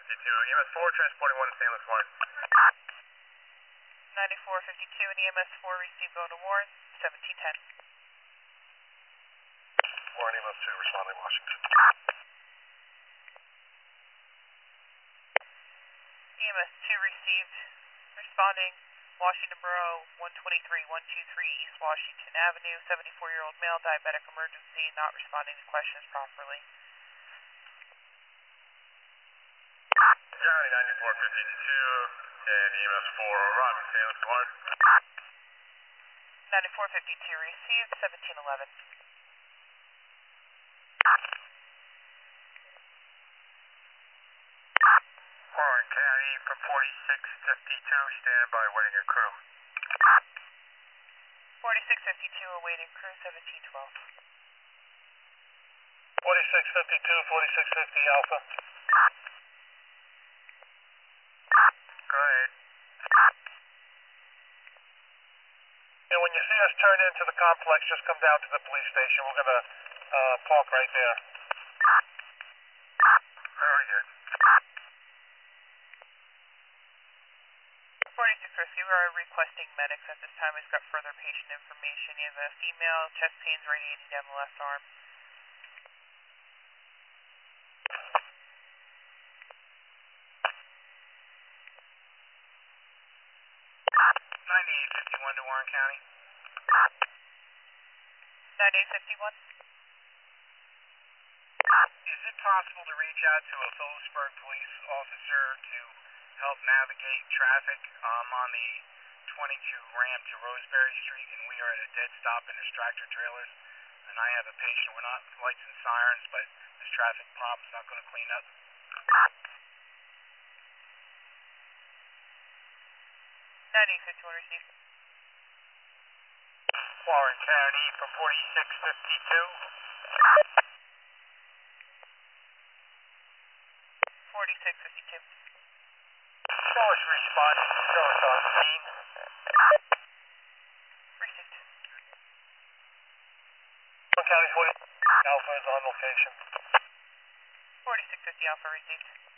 EMS 4 transporting 1 stainless Warren. 9452 and EMS 4 received going to Warren, 1710. Warren EMS 2 responding Washington. EMS 2 received, responding Washington Borough 123-123 East Washington Avenue, 74-year-old male, diabetic emergency, not responding to questions properly. County 9452 and EMS 4 arriving stainless Warren. 9452 received, 1711. Warren County from 4652, stand by waiting your crew. 4652 awaiting crew, 1712. 4652, 4650 Alpha. Go ahead. And when you see us turn into the complex, just come down to the police station. We're going to park right there. Very good. 46 Rescue, we are requesting medics at this time. We've got further patient information. He has a female, chest pains radiating down the left arm. 9851 to Warren County. 9851. Is it possible to reach out to a Phillipsburg police officer to help navigate traffic? I'm on the 22 ramp to Roseberry Street, and we are at a dead stop in there's tractor trailers. And I have a patient. We're not lights and sirens, but this traffic problem's not going to clean up. 9851 received. Warren County from 4652. 4652. Show us responding. Show us on scene. Received. Warren County 40 Alpha is on location. 4650 Alpha received.